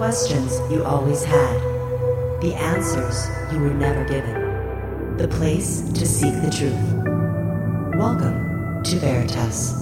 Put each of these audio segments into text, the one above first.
questions you always had. The answers you were never given. The place to seek the truth. Welcome to Veritas.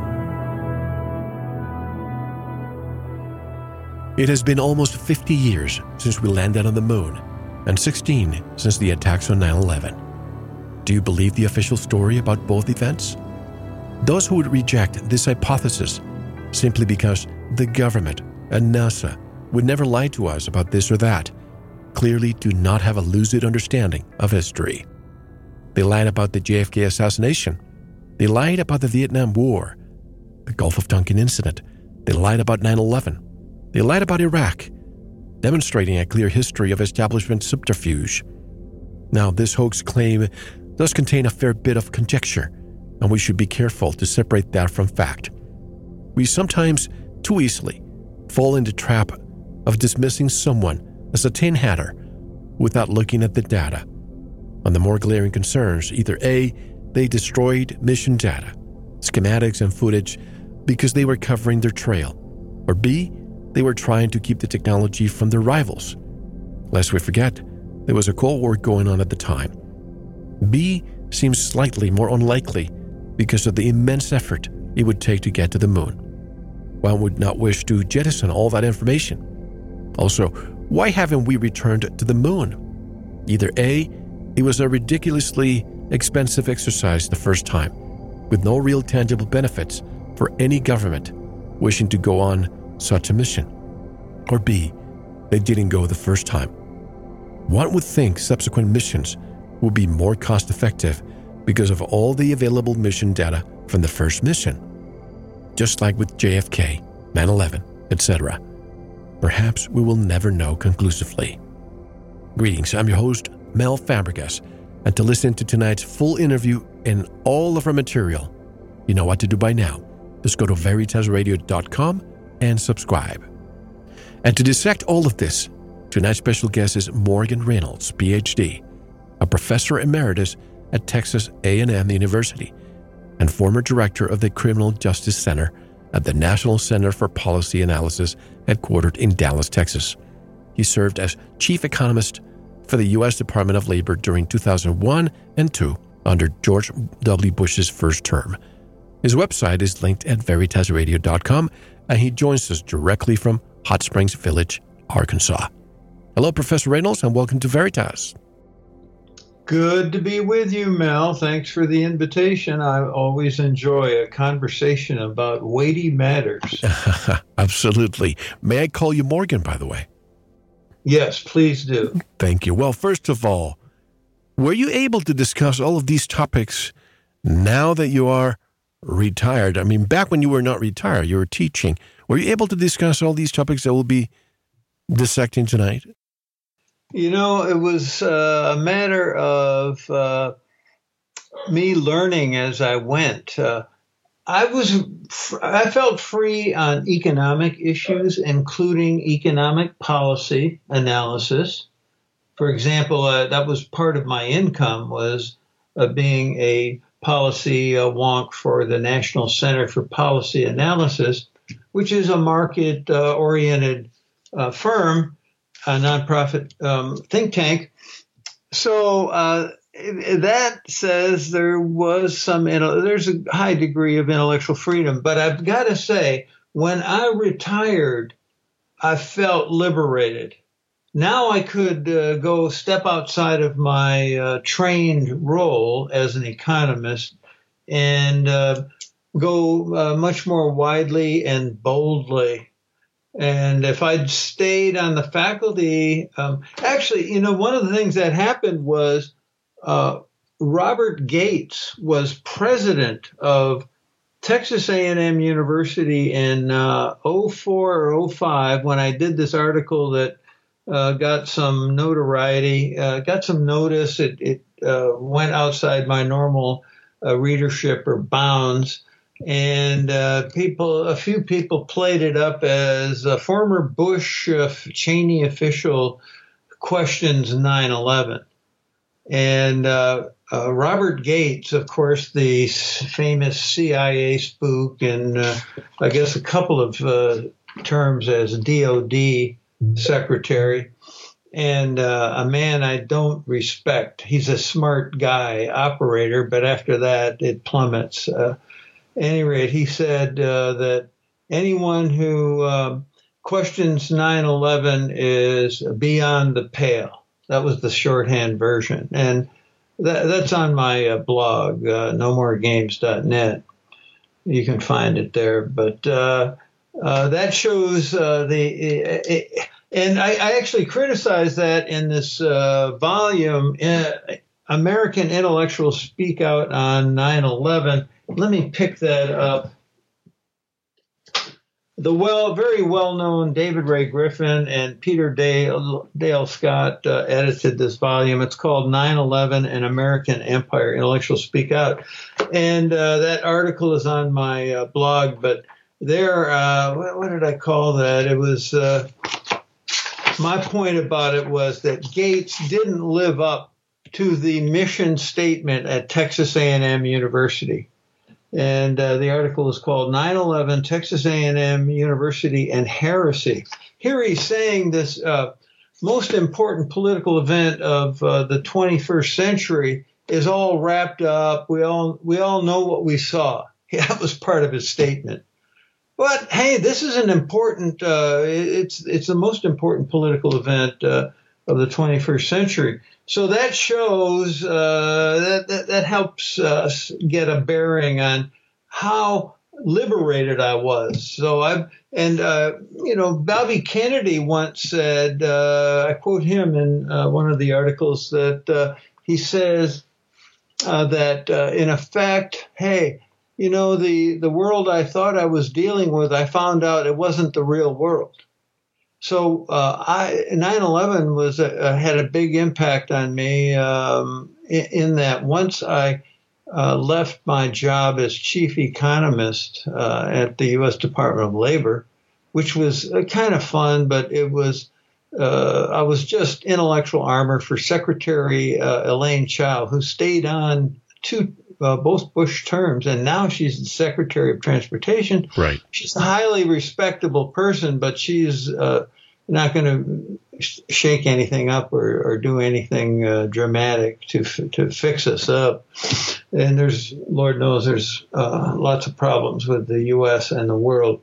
It has been almost 50 years since we landed on the moon, and 16 since the attacks on 9/11. Do you believe the official story about both events? Those who would reject this hypothesis simply because the government and NASA would never lie to us about this or that clearly do not have a lucid understanding of history. They lied about the JFK assassination. They lied about the Vietnam War, the Gulf of Tonkin incident. They lied about 9/11. They lied about Iraq, demonstrating a clear history of establishment subterfuge. Now, this hoax claim does contain a fair bit of conjecture, and we should be careful to separate that from fact. We sometimes, too easily, fall into the trap of dismissing someone as a tin hatter without looking at the data. On the more glaring concerns, either A, they destroyed mission data, schematics and footage because they were covering their trail, or B, they were trying to keep the technology from their rivals. Lest we forget, there was a Cold War going on at the time. B seems slightly more unlikely because of the immense effort it would take to get to the moon. One would not wish to jettison all that information. Also, why haven't we returned to the moon? Either A, it was a ridiculously expensive exercise the first time, with no real tangible benefits for any government wishing to go on such a mission. Or B, they didn't go the first time. One would think subsequent missions would be more cost-effective because of all the available mission data from the first mission. Just like with JFK, 9/11, etc. Perhaps we will never know conclusively. Greetings, I'm your host, Mel Fabregas, and to listen to tonight's full interview and all of our material, you know what to do by now. Just go to veritasradio.com and subscribe. And to dissect all of this, tonight's special guest is Morgan Reynolds, PhD, a professor emeritus at Texas A&M University and former director of the Criminal Justice Center at the National Center for Policy Analysis, headquartered in Dallas, Texas. He served as chief economist for the U.S. Department of Labor during 2001 and 2 under George W. Bush's first term. His website is linked at veritasradio.com, and he joins us directly from Hot Springs Village, Arkansas. Hello, Professor Reynolds, and welcome to Veritas. Good to be with you, Mel. Thanks for the invitation. I always enjoy a conversation about weighty matters. Absolutely. May I call you Morgan, by the way? Yes, please do. Thank you. Well, first of all, were you able to discuss all of these topics now that you are retired? I mean, back when you were not retired, you were teaching. Were you able to discuss all these topics that we'll be dissecting tonight? You know, it was a matter of me learning as I went. I felt free on economic issues, including economic policy analysis. For example, that was part of my income, was being a policy wonk for the National Center for Policy Analysis, which is a market-oriented firm, a nonprofit think tank. So that says there's a high degree of intellectual freedom. But I've got to say, when I retired, I felt liberated. Now I could go step outside of my trained role as an economist and go much more widely and boldly. And if I'd stayed on the faculty, actually, you know, one of the things that happened was Robert Gates was president of Texas A&M University in 04 or 05 when I did this article that got some notoriety, got some notice. It went outside my normal readership or bounds. And a few people played it up as a former Bush Cheney official questions 9/11. And Robert Gates, of course, the famous CIA spook, and I guess a couple of terms as DOD secretary, and a man I don't respect. He's a smart guy, operator, but after that, it plummets. At any rate, he said that anyone who questions 9/11 is beyond the pale. That was the shorthand version. And that's on my blog, nomoregames.net. You can find it there. But that shows and I actually criticized that in this volume, American Intellectuals Speak Out on 9/11. Let me pick that up. The very well-known David Ray Griffin and Peter Dale Scott edited this volume. It's called 9/11 and American Empire, Intellectuals Speak Out. And that article is on my blog, but there, what did I call that? It was, my point about it was that Gates didn't live up to the mission statement at Texas A&M University. And the article is called 9/11, Texas A&M University and Heresy. Here he's saying this most important political event of the 21st century is all wrapped up. We all know what we saw. That was part of his statement. But hey, this is an important. It's the most important political event of the 21st century. So that shows that helps us get a bearing on how liberated I was. So Bobby Kennedy once said, I quote him in one of the articles that he says that in effect, hey, the world I thought I was dealing with, I found out it wasn't the real world. So 9/11 had a big impact on me in that once I left my job as chief economist at the U.S. Department of Labor, which was kind of fun, but it was I was just intellectual armor for Secretary Elaine Chao, who stayed on both Bush terms, and now she's the Secretary of Transportation. Right. She's a highly respectable person, but she's not going to shake anything up or do anything dramatic to fix us up. And Lord knows, there's lots of problems with the U.S. and the world.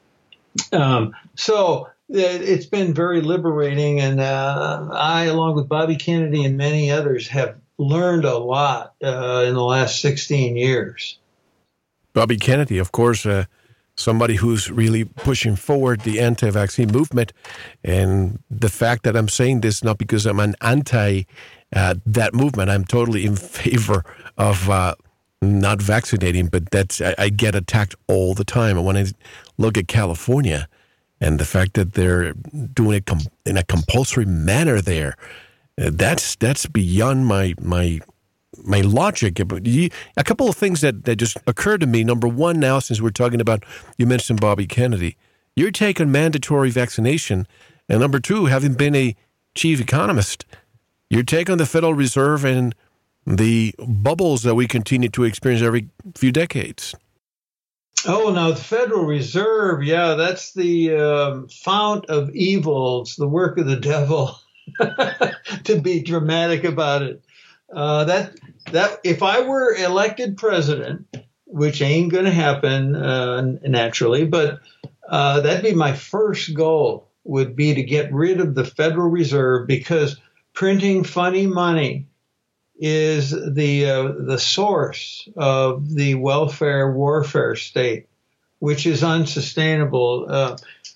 So it's been very liberating, and I, along with Bobby Kennedy and many others, have learned a lot in the last 16 years. Bobby Kennedy, of course, somebody who's really pushing forward the anti-vaccine movement. And the fact that I'm saying this not because I'm an anti that movement, I'm totally in favor of not vaccinating, but I get attacked all the time. And when I look at California and the fact that they're doing it in a compulsory manner there, that's beyond my logic. But a couple of things that just occurred to me. Number one, now, since we're talking about, you mentioned Bobby Kennedy, your take on mandatory vaccination. And number two, having been a chief economist, your take on the Federal Reserve and the bubbles that we continue to experience every few decades. Oh, now the Federal Reserve, yeah, that's the fount of evil. It's the work of the devil, to be dramatic about it. That if I were elected president, which ain't going to happen naturally, but that'd be my first goal, would be to get rid of the Federal Reserve, because printing funny money is the source of the welfare warfare state, which is unsustainable.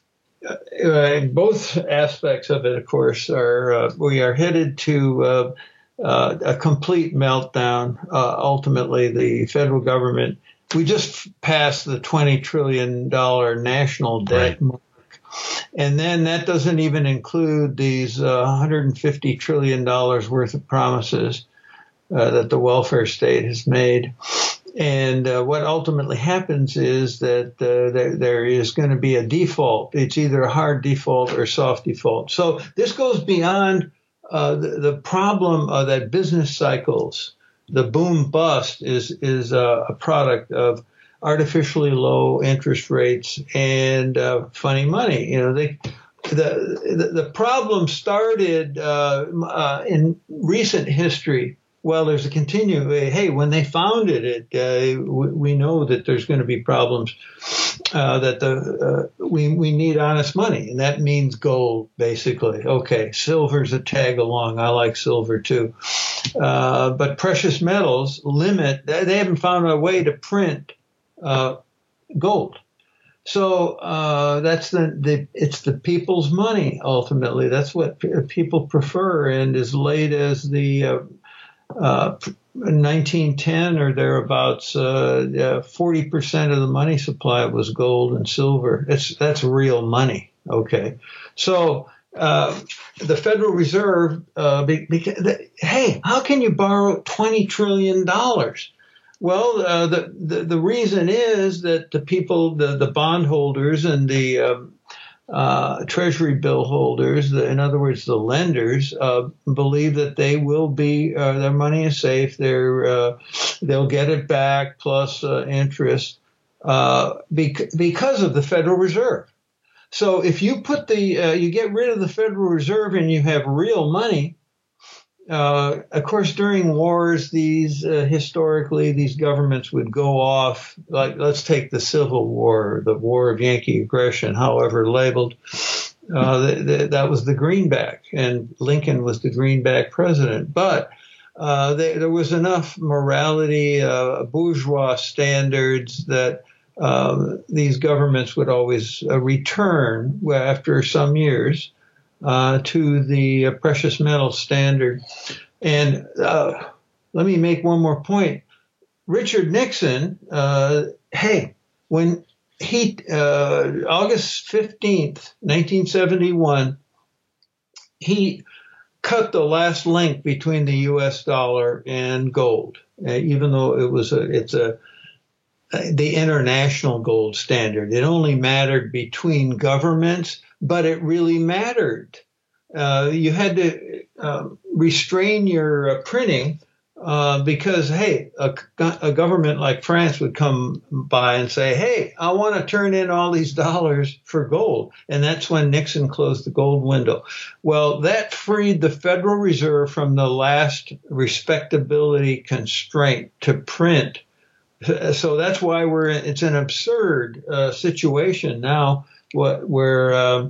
Both aspects of it, of course, we are headed to a complete meltdown. Ultimately, the federal government, we just passed the $20 trillion national debt mark. And then that doesn't even include these $150 trillion worth of promises that the welfare state has made. And what ultimately happens is that there is going to be a default. It's either a hard default or soft default. So this goes beyond the problem that business cycles, the boom bust is a product of artificially low interest rates and funny money. the problem started in recent history. Well, there's a continuing. Hey, when they founded it, we know that there's going to be problems. We need honest money, and that means gold, basically. Okay, silver's a tag along. I like silver too, but precious metals limit. They haven't found a way to print gold. So that's it's the people's money ultimately. That's what people prefer. And as late as the 1910 or thereabouts, 40% of the money supply was gold and silver. That's real money. Okay, so the Federal Reserve, hey, how can you borrow $20 trillion? Well, the reason is that the people, the bondholders and the treasury bill holders, in other words, the lenders, believe that they will be, their money is safe. They'll get it back plus interest because of the Federal Reserve. So if you put you get rid of the Federal Reserve and you have real money. Of course, during wars, historically, these governments would go off, like, let's take the Civil War, the War of Yankee Aggression, however labeled. That was the greenback, and Lincoln was the greenback president. But there was enough morality, bourgeois standards that these governments would always return after some years to the precious metal standard. And let me make one more point. Richard Nixon, when he, August 15th, 1971, he cut the last link between the U.S. dollar and gold, even though it's the international gold standard. It only mattered between governments, but it really mattered. You had to restrain your printing because, hey, a government like France would come by and say, hey, I want to turn in all these dollars for gold. And that's when Nixon closed the gold window. Well, that freed the Federal Reserve from the last respectability constraint to print. So that's why it's an absurd situation now where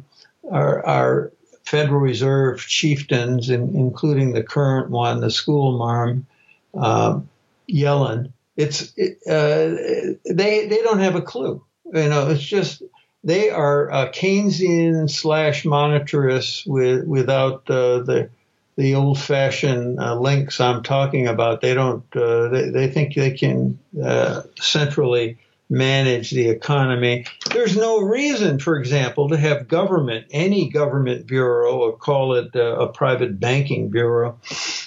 our Federal Reserve chieftains, including the current one, the schoolmarm, Yellen, they don't have a clue. It's just they are Keynesian / monetarists without the old-fashioned links I'm talking about. They don't. They think they can centrally manage the economy. There's no reason, for example, to have any government bureau, or call it a private banking bureau,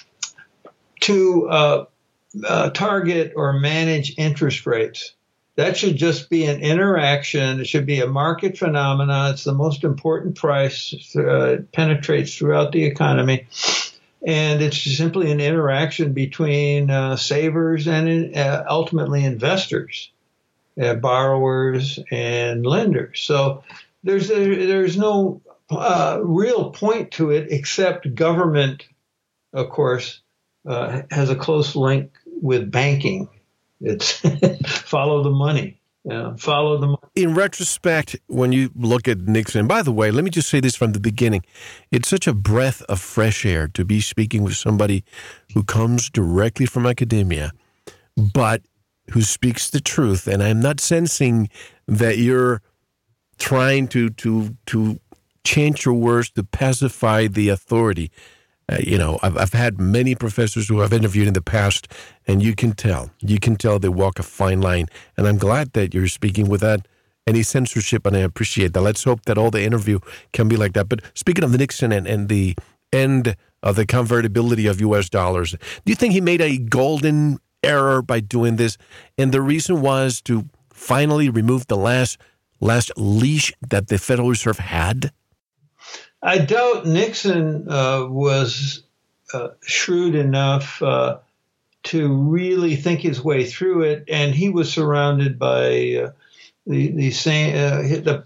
to target or manage interest rates. That should just be an interaction. It should be a market phenomenon. It's the most important price. It penetrates throughout the economy. And it's simply an interaction between savers and ultimately investors, borrowers and lenders. So there's no real point to it, except government, of course, has a close link with banking. It's follow the money. Follow the money. In retrospect, when you look at Nixon, by the way, let me just say this from the beginning. It's such a breath of fresh air to be speaking with somebody who comes directly from academia, but who speaks the truth. And I'm not sensing that you're trying to change your words to pacify the authority. I've had many professors who I've interviewed in the past, and you can tell they walk a fine line. And I'm glad that you're speaking without any censorship, and I appreciate that. Let's hope that all the interview can be like that. But speaking of the Nixon and the end of the convertibility of U.S. dollars, do you think he made a golden error by doing this? And the reason was to finally remove the last leash that the Federal Reserve had? I doubt Nixon was shrewd enough to really think his way through it, and he was surrounded by the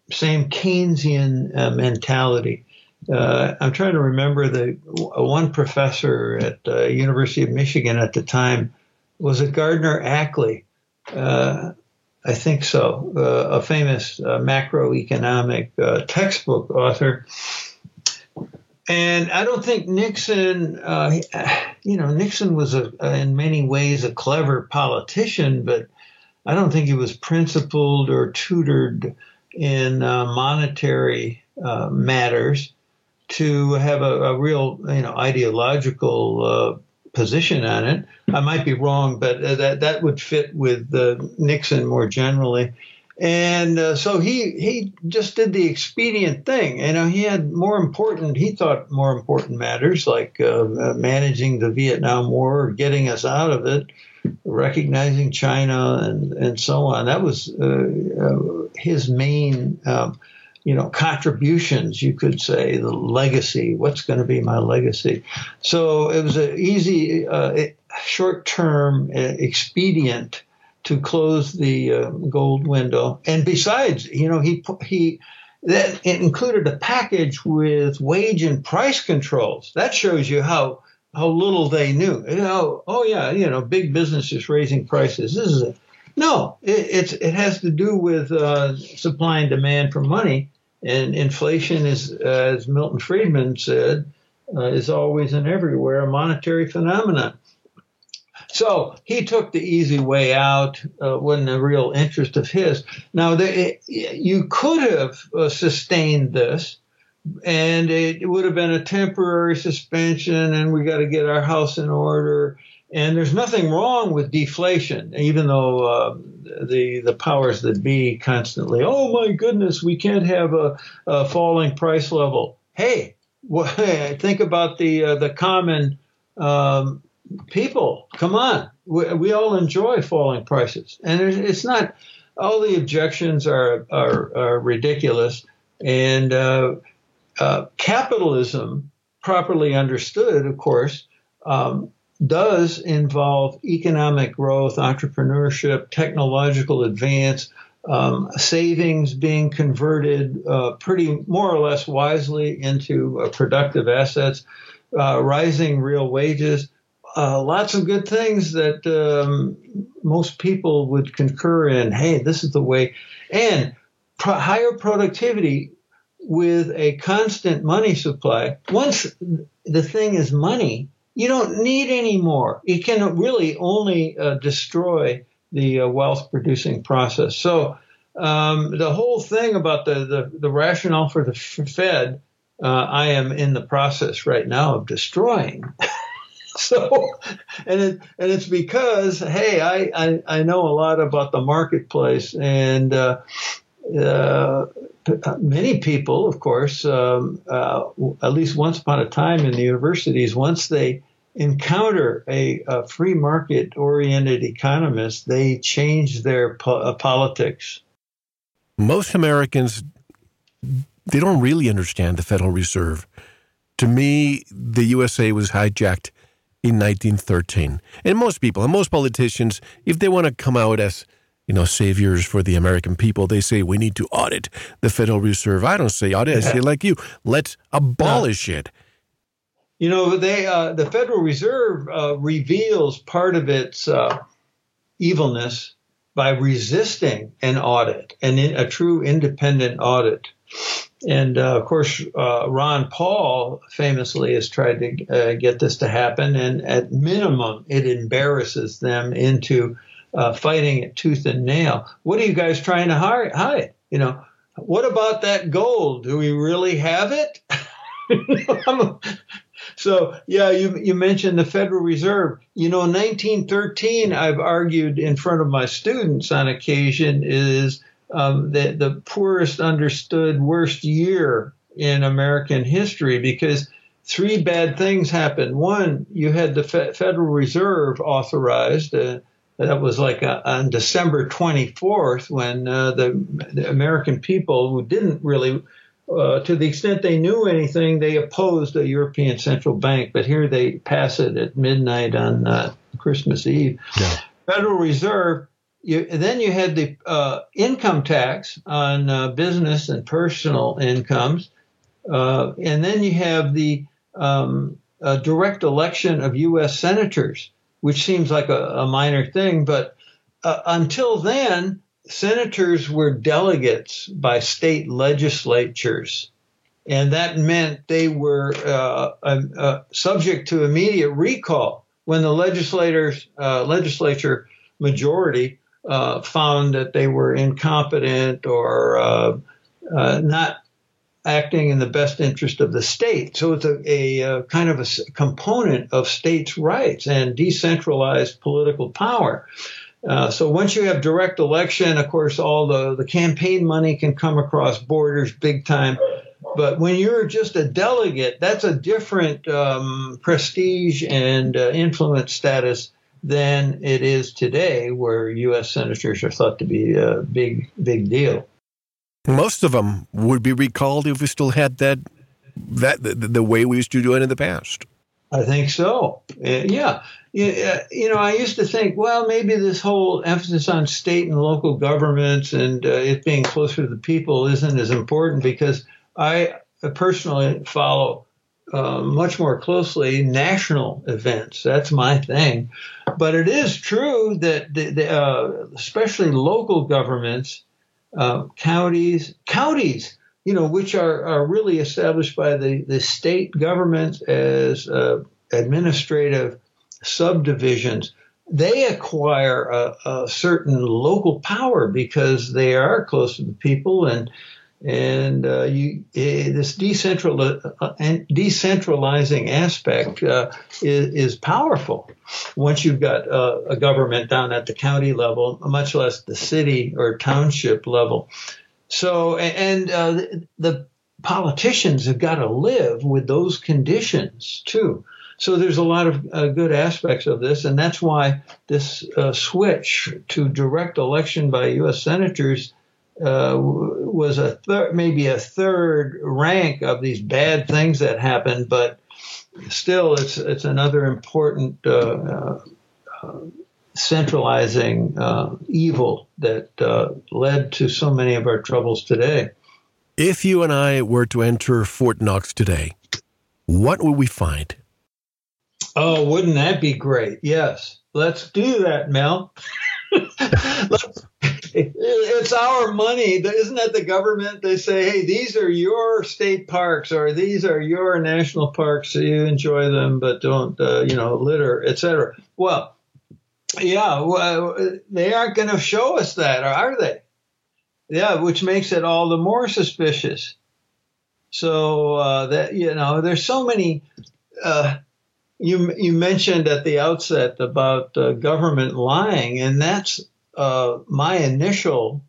same Keynesian mentality. I'm trying to remember one professor at the University of Michigan at the time. Was it Gardner Ackley? I think so. A famous macroeconomic textbook author. And I don't think Nixon, Nixon was in many ways a clever politician, but I don't think he was principled or tutored in monetary matters to have a real, ideological position on it. I might be wrong, but that would fit with Nixon more generally. And so he just did the expedient thing. He thought more important matters like managing the Vietnam War, getting us out of it, recognizing China, and so on. That was his main, contributions, you could say, the legacy. What's going to be my legacy? So it was an easy, short-term expedient to close the gold window. And besides, it included a package with wage and price controls. That shows you how little they knew. Big business is raising prices. It has to do with supply and demand for money. And inflation is, as Milton Friedman said, is always and everywhere a monetary phenomenon. So he took the easy way out, wasn't a real interest of his. Now, you could have sustained this, and it would have been a temporary suspension, and we got to get our house in order. And there's nothing wrong with deflation, even though the powers that be constantly, oh, my goodness, we can't have a falling price level. Hey, think about the common people. Come on. We all enjoy falling prices. And it's not, all the objections are ridiculous. And capitalism, properly understood, of course, does involve economic growth, entrepreneurship, technological advance, savings being converted pretty more or less wisely into productive assets, rising real wages. Lots of good things that most people would concur in. Hey, this is the way. And higher productivity with a constant money supply. Once the thing is money, you don't need any more. It can really only destroy the wealth-producing process. So the whole thing about the rationale for the Fed, I am in the process right now of destroying. So, and it's because, hey, I know a lot about the marketplace, and many people, of course, at least once upon a time in the universities, once they encounter a free market-oriented economist, they change their politics. Most Americans, they don't really understand the Federal Reserve. To me, the USA was hijacked in 1913. And most people, and most politicians, if they want to come out as, saviors for the American people, they say we need to audit the Federal Reserve. I don't say audit, I say like you, let's abolish it. The Federal Reserve reveals part of its evilness by resisting an audit, a true independent audit. And, of course, Ron Paul famously has tried to get this to happen. And at minimum, it embarrasses them into fighting it tooth and nail. What are you guys trying to hide? What about that gold? Do we really have it? So, yeah, you mentioned the Federal Reserve. In 1913, I've argued in front of my students on occasion is the poorest understood worst year in American history because three bad things happened. One, you had the Federal Reserve authorized. That was like on December 24th when the American people who didn't really, to the extent they knew anything, they opposed a European Central Bank. But here they pass it at midnight on Christmas Eve. Yeah. Federal Reserve, then you had the income tax on business and personal incomes, and then you have the direct election of U.S. senators, which seems like a minor thing, but until then, senators were delegates by state legislatures. And that meant they were subject to immediate recall when the legislature majority found that they were incompetent or not acting in the best interest of the state. So it's a kind of a component of states' rights and decentralized political power. So once you have direct election, of course, all the campaign money can come across borders big time. But when you're just a delegate, that's a different prestige and influence status than it is today, where U.S. senators are thought to be a big deal. Most of them would be recalled if we still had that the way we used to do it in the past. I think so. Yeah. I used to think, well, maybe this whole emphasis on state and local governments and it being closer to the people isn't as important, because I personally follow much more closely national events. That's my thing. But it is true that especially local governments, counties, which are really established by the state governments as administrative subdivisions, they acquire a certain local power because they are close to the people, and this decentralizing aspect is powerful once you've got a government down at the county level, much less the city or township level. So, and the politicians have got to live with those conditions too. So there's a lot of good aspects of this, and that's why this switch to direct election by U.S. senators was maybe a third rank of these bad things that happened, but still it's another important centralizing evil that led to so many of our troubles today. If you and I were to enter Fort Knox today, what would we find? Oh, wouldn't that be great? Yes. Let's do that, Mel. It's our money. Isn't that the government? They say, hey, these are your state parks or these are your national parks, so you enjoy them, but don't, litter, etc. Well, yeah, they aren't going to show us that, are they? Yeah, which makes it all the more suspicious. So there's so many. You mentioned at the outset about government lying, and that's my initial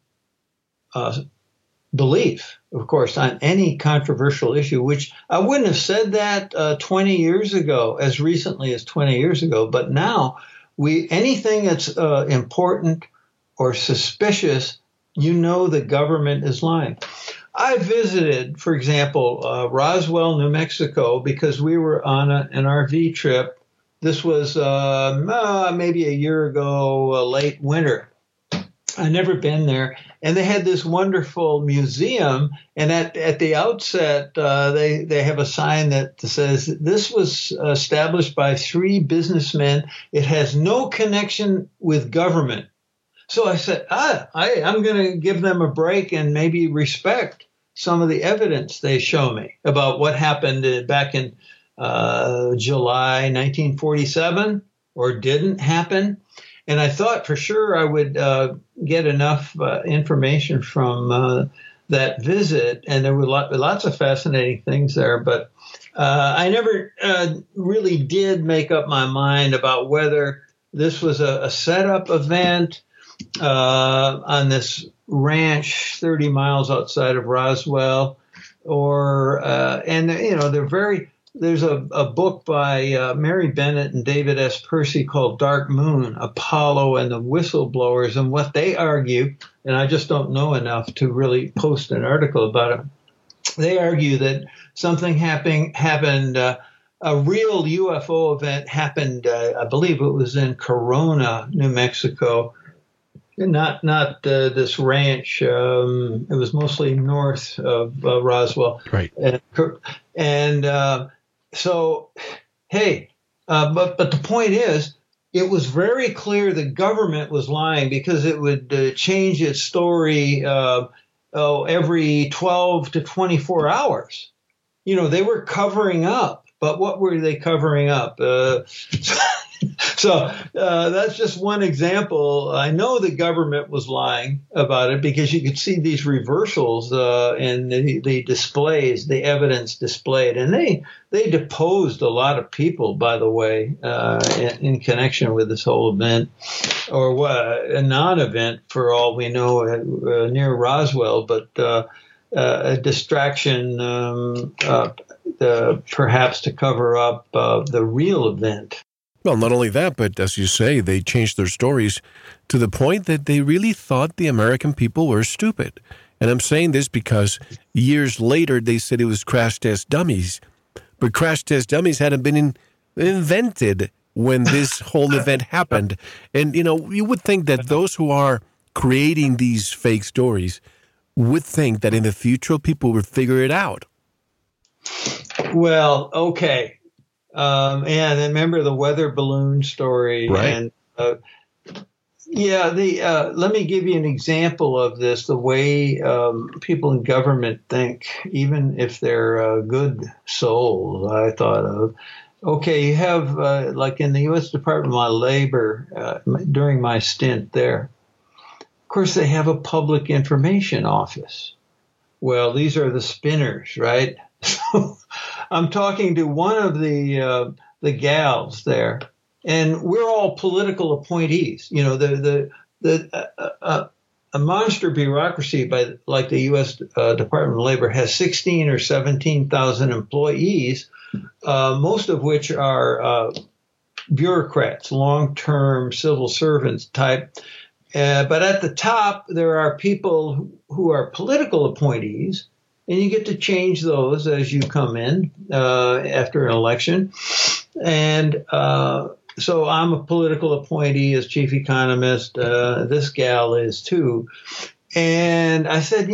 belief, of course, on any controversial issue, which I wouldn't have said that 20 years ago, as recently as 20 years ago. But now anything that's important or suspicious, the government is lying. I visited, for example, Roswell, New Mexico, because we were on an RV trip. This was maybe a year ago, late winter. I'd never been there. And they had this wonderful museum. And at the outset, they have a sign that says, this was established by 3 businessmen. It has no connection with government. So I said, I'm going to give them a break and maybe respect some of the evidence they show me about what happened back in July 1947 or didn't happen. And I thought for sure I would get enough information from that visit. And there were lots of fascinating things there. But I never really did make up my mind about whether this was a setup event on this ranch 30 miles outside of Roswell, or there's a book by Mary Bennett and David S. Percy called Dark Moon, Apollo and the Whistleblowers, and what they argue, and I just don't know enough to really post an article about it. They argue that something happened, a real UFO event happened, I believe it was in Corona, New Mexico, not this ranch. It was mostly north of Roswell. Right. And so, hey, but the point is, it was very clear the government was lying because it would change its story every 12 to 24 hours. They were covering up, but what were they covering up? So that's just one example. I know the government was lying about it because you could see these reversals in the displays, the evidence displayed. And they deposed a lot of people, by the way, in connection with this whole event, or a non-event for all we know near Roswell, but a distraction perhaps to cover up the real event. Well, not only that, but as you say, they changed their stories to the point that they really thought the American people were stupid. And I'm saying this because years later, they said it was crash test dummies. But crash test dummies hadn't been invented when this whole event happened. And, you would think that those who are creating these fake stories would think that in the future, people would figure it out. Well, okay. And remember the weather balloon story, right? And let me give you an example of this. The way people in government think, even if they're good souls, I thought of. Okay, you have like in the U.S. Department of Labor during my stint there. Of course, they have a public information office. Well, these are the spinners, right? So I'm talking to one of the gals there, and we're all political appointees. A monster bureaucracy like the U.S. Department of Labor has 16 or 17,000 employees, most of which are bureaucrats, long-term civil servants type. But at the top, there are people who are political appointees. And you get to change those as you come in after an election. And so I'm a political appointee as chief economist. This gal is too. And I said,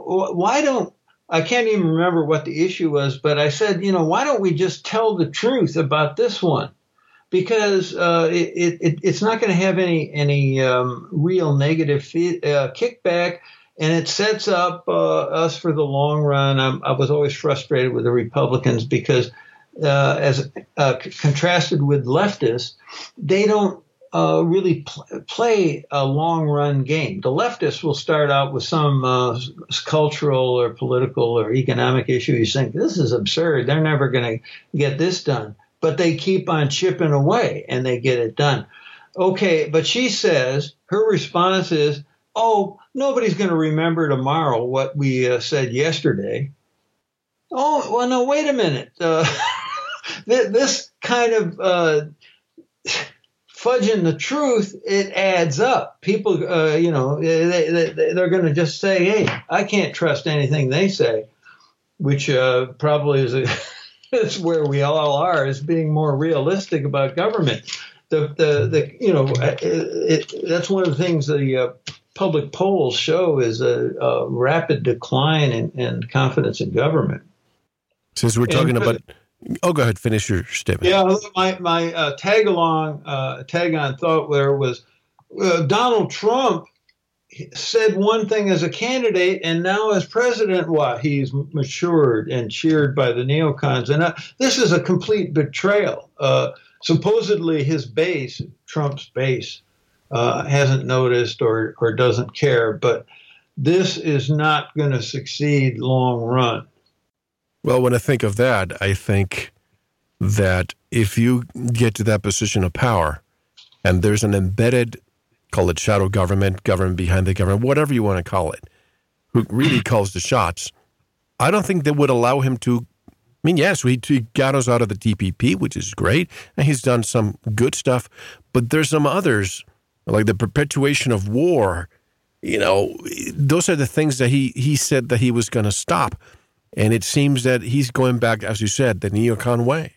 I can't even remember what the issue was, but I said, why don't we just tell the truth about this one? Because it's not going to have any real negative kickback. And it sets up us for the long run. I was always frustrated with the Republicans because, as contrasted with leftists, they don't really play a long run game. The leftists will start out with some cultural or political or economic issue. You think this is absurd. They're never going to get this done. But they keep on chipping away and they get it done. Okay, but she says her response is, oh, nobody's going to remember tomorrow what we said yesterday. Oh, well, no, wait a minute. This kind of fudging the truth, it adds up. People, they're going to just say, hey, I can't trust anything they say, which probably is where we all are, is being more realistic about government. That's one of the things the public polls show is a rapid decline in confidence in government. Since we're talking about, go ahead, finish your statement. Yeah, my tag on thought there was Donald Trump said one thing as a candidate, and now as president, he's matured and cheered by the neocons, and this is a complete betrayal. Supposedly, his base, Trump's base, hasn't noticed or doesn't care, but this is not going to succeed long run. Well, when I think of that, I think that if you get to that position of power and there's an embedded, call it shadow government, government behind the government, whatever you want to call it, who really calls the shots, I don't think they would allow him to. I mean, yes, he got us out of the TPP, which is great, and he's done some good stuff, but there's some others, like the perpetuation of war. Those are the things that he said that he was going to stop. And it seems that he's going back, as you said, the neocon way.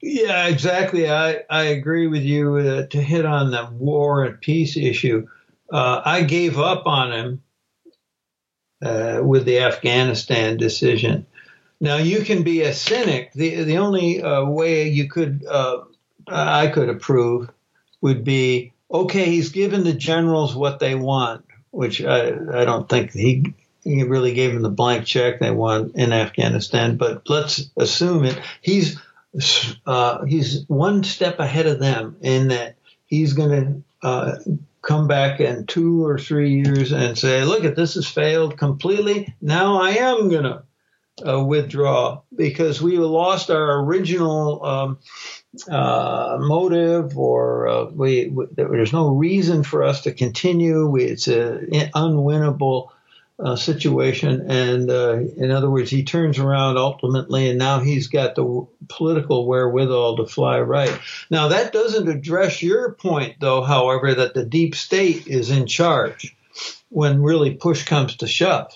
Yeah, exactly. I agree with you to hit on the war and peace issue. I gave up on him with the Afghanistan decision. Now, you can be a cynic. The only way I could approve would be, okay, he's given the generals what they want, which I don't think he really gave them the blank check they want in Afghanistan, but let's assume it. He's one step ahead of them in that he's going to come back in 2 or 3 years and say, look, this has failed completely. Now I am going to withdraw because we lost our original motive, or there's no reason for us to continue. It's an unwinnable situation. And in other words, he turns around ultimately, and now he's got the political wherewithal to fly right. Now, that doesn't address your point, though, however, that the deep state is in charge when really push comes to shove.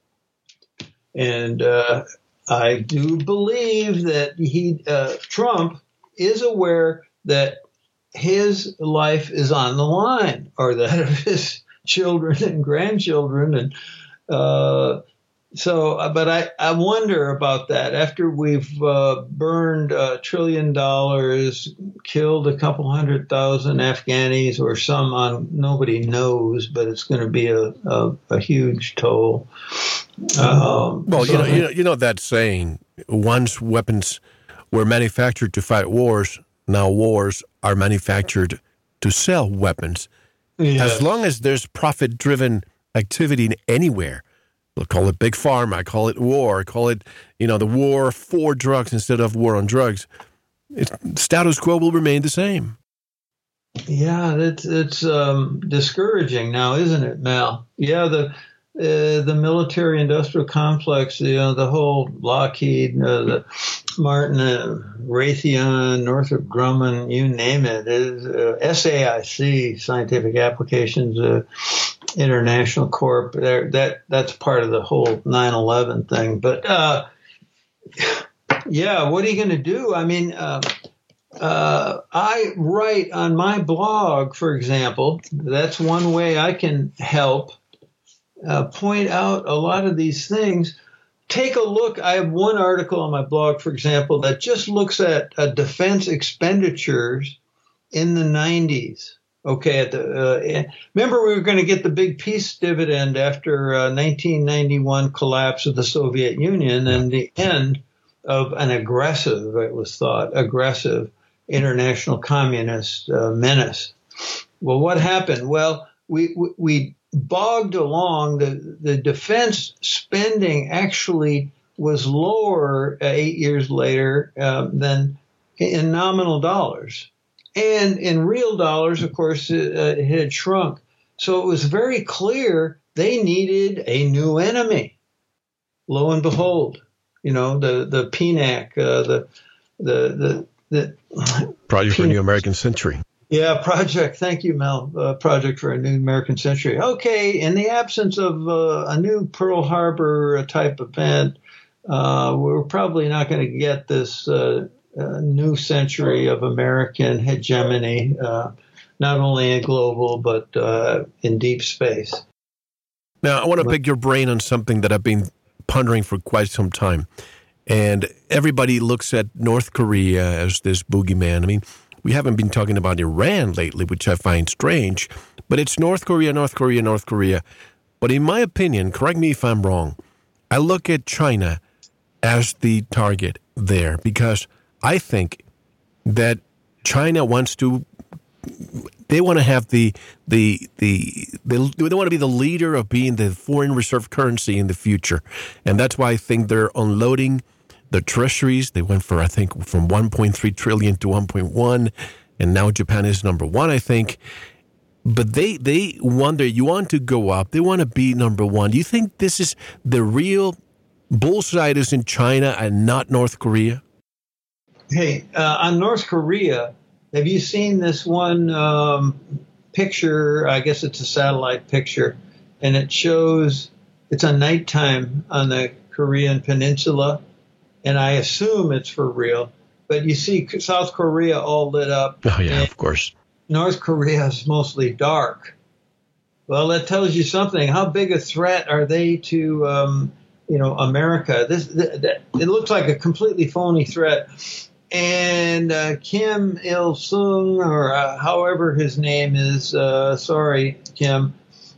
And I do believe that Trump is aware that his life is on the line, or that of his children and grandchildren. And but I wonder about that. After we've burned $1 trillion, killed a couple 100,000 Afghanis, or some on nobody knows, but it's going to be a huge toll. You know that saying, once weapons were manufactured to fight wars, now wars are manufactured to sell weapons. Yes. As long as there's profit-driven activity anywhere, we'll call it big pharma, I call it war, I call it, the war for drugs instead of war on drugs, status quo will remain the same. Yeah, it's discouraging now, isn't it, Mal? Yeah, the military-industrial complex, the whole Lockheed, the Martin, Raytheon, Northrop Grumman, you name it, is SAIC, Scientific Applications International Corp. That's part of the whole 9/11 thing. But yeah, what are you going to do? I mean, I write on my blog, for example. That's one way I can help. Point out a lot of these things. Take a look. I have one article on my blog, for example, that just looks at defense expenditures in the 90s. Okay, remember we were going to get the big peace dividend after 1991 collapse of the Soviet Union and the end of an aggressive international communist menace. Well, what happened? Well, we bogged along. The defense spending actually was lower 8 years later than in nominal dollars. And in real dollars, of course, it had shrunk. So it was very clear they needed a new enemy. Lo and behold, the PNAC, the Project for a New American Century. Yeah, thank you, Mel. Project for a New American Century. Okay, in the absence of a new Pearl Harbor type event, we're probably not going to get this new century of American hegemony, not only in global, but in deep space. Now, I want to pick your brain on something that I've been pondering for quite some time. And everybody looks at North Korea as this boogeyman. I mean, we haven't been talking about Iran lately, which I find strange, but it's North Korea, North Korea, North Korea. But in my opinion, correct me if I'm wrong, I look at China as the target there because I think that China wants to, they want to have they want to be the leader of being the foreign reserve currency in the future. And that's why I think they're unloading the treasuries. They went for, I think, from 1.3 trillion to 1.1, and now Japan is number one, I think. But they wonder, you want to go up, they want to be number one. Do you think this is the real bullseye is in China and not North Korea? Hey, on North Korea, have you seen this one picture? I guess it's a satellite picture, and it shows it's a nighttime on the Korean peninsula. And I assume it's for real, but you see South Korea all lit up. Oh, yeah, of course. North Korea is mostly dark. Well, that tells you something. How big a threat are they to, America? It looks like a completely phony threat. And Kim Il Sung, or however his name is, sorry, Kim,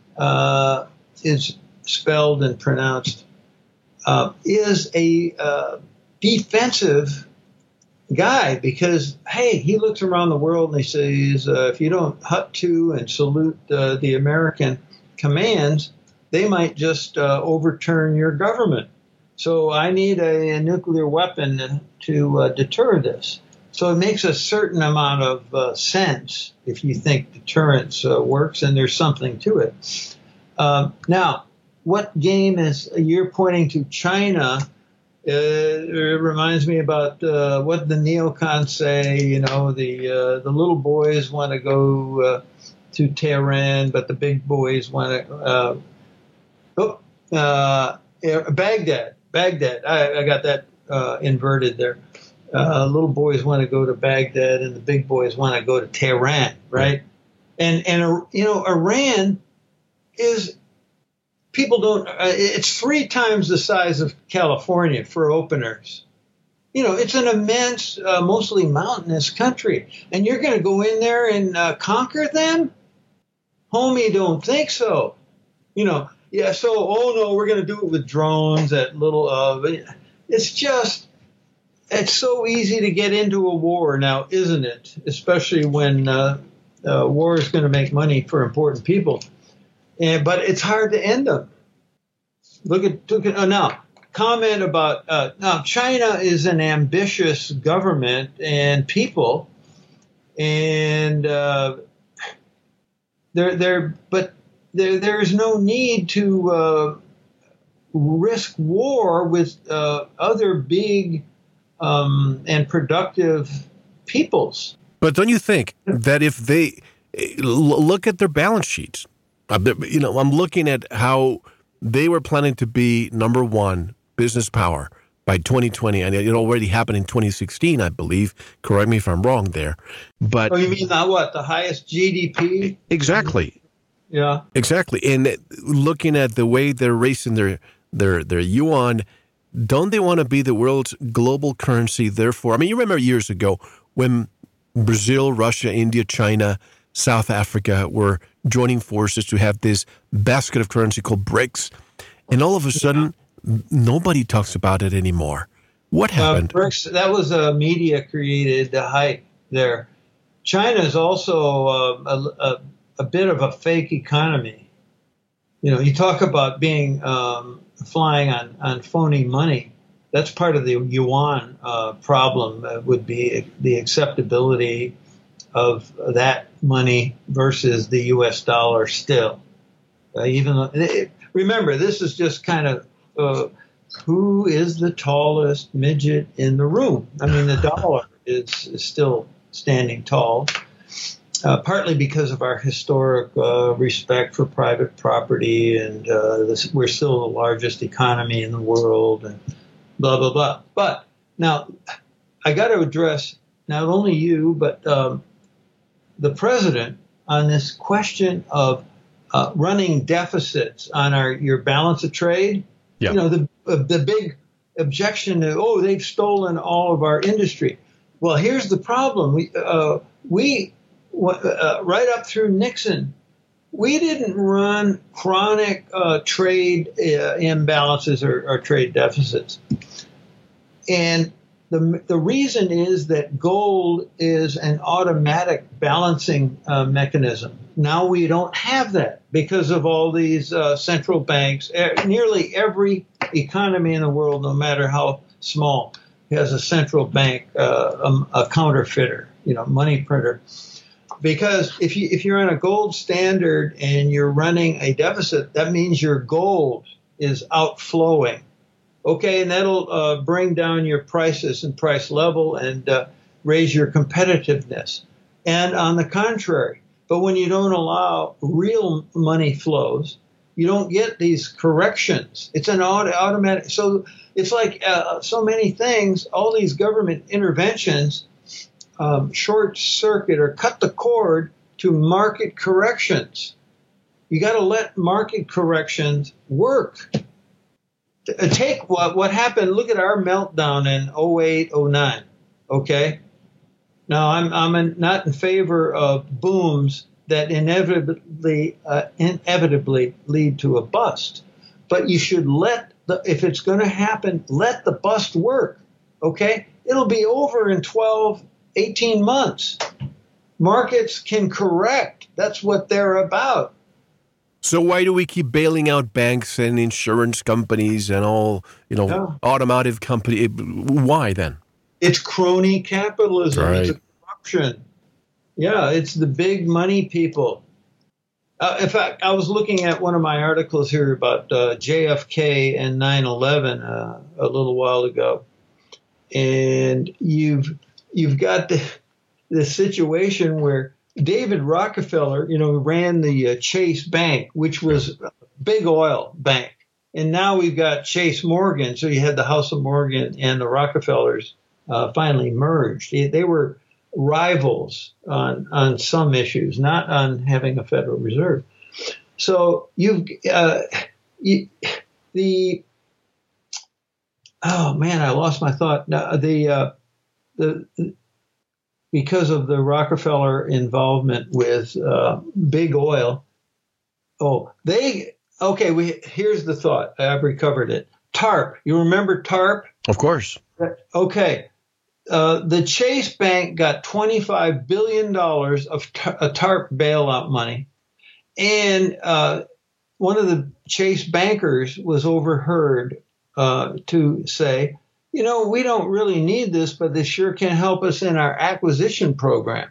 is spelled and pronounced, is a defensive guy because, hey, he looks around the world and he says, if you don't hut to and salute the American commands, they might just overturn your government. So I need a nuclear weapon to deter this. So it makes a certain amount of sense if you think deterrence works, and there's something to it. Now, what game is you're pointing to China? It reminds me about what the neocons say. You know, the little boys want to go to Tehran, but the big boys want to Baghdad. I got that inverted there. Little boys want to go to Baghdad, and the big boys want to go to Tehran, right? And Iran is. People don't, it's 3 times the size of California for openers. You know, it's an immense, mostly mountainous country. And you're going to go in there and conquer them? Homie, don't think so. You know, yeah, so, oh no, we're going to do it with drones at little, it's so easy to get into a war now, isn't it? Especially when war is going to make money for important people. But it's hard to end them. Look at now. Comment about now. China is an ambitious government and people, and there's no need to risk war with other big and productive peoples. But don't you think that if they look at their balance sheets? I'm looking at how they were planning to be number 1 business power by 2020, and it already happened in 2016, I believe. Correct me if I'm wrong there. But you mean what? The highest GDP? Exactly. Yeah. Exactly. And looking at the way they're raising their yuan, don't they want to be the world's global currency? Therefore, I mean, you remember years ago when Brazil, Russia, India, China, South Africa were joining forces to have this basket of currency called BRICS. And all of a sudden, nobody talks about it anymore. What happened? BRICS, that was a media-created hype there. China is also a bit of a fake economy. You know, you talk about being flying on phony money. That's part of the yuan problem, would be the acceptability of that money versus the U.S. dollar still. Remember, this is just kind of who is the tallest midget in the room? I mean, the dollar is still standing tall, partly because of our historic respect for private property, and we're still the largest economy in the world, and blah, blah, blah. But now I got to address not only you, but the president on this question of running deficits on your balance of trade. Yeah. You know, the big objection to, they've stolen all of our industry. Well, here's the problem. We right up through Nixon, we didn't run chronic trade imbalances or trade deficits. And the reason is that gold is an automatic balancing mechanism. Now we don't have that because of all these central banks. Nearly every economy in the world, no matter how small, has a central bank, a counterfeiter, money printer. Because if you're on a gold standard and you're running a deficit, that means your gold is outflowing. Okay, and that'll bring down your prices and price level and raise your competitiveness. And on the contrary, but when you don't allow real money flows, you don't get these corrections. It's an automatic. So it's like so many things, all these government interventions short circuit or cut the cord to market corrections. You got to let market corrections work. Take what happened. Look at our meltdown in 08, 09. Okay. Now I'm not in favor of booms that inevitably lead to a bust, but you should if it's going to happen, let the bust work. Okay. It'll be over in 12, 18 months. Markets can correct. That's what they're about. So why do we keep bailing out banks and insurance companies and all, automotive company? Why then? It's crony capitalism. Right. It's corruption. Yeah, it's the big money people. In fact, I was looking at one of my articles here about JFK and 9/11 a little while ago, and you've got the situation where David Rockefeller, ran the Chase Bank, which was a big oil bank. And now we've got Chase Morgan. So you had the House of Morgan and the Rockefellers finally merged. They were rivals on some issues, not on having a Federal Reserve. So oh man, I lost my thought. Because of the Rockefeller involvement with big oil. Here's the thought. I've recovered it. TARP. You remember TARP? Of course. Okay. The Chase Bank got $25 billion of TARP bailout money. And one of the Chase bankers was overheard to say, we don't really need this, but this sure can help us in our acquisition program.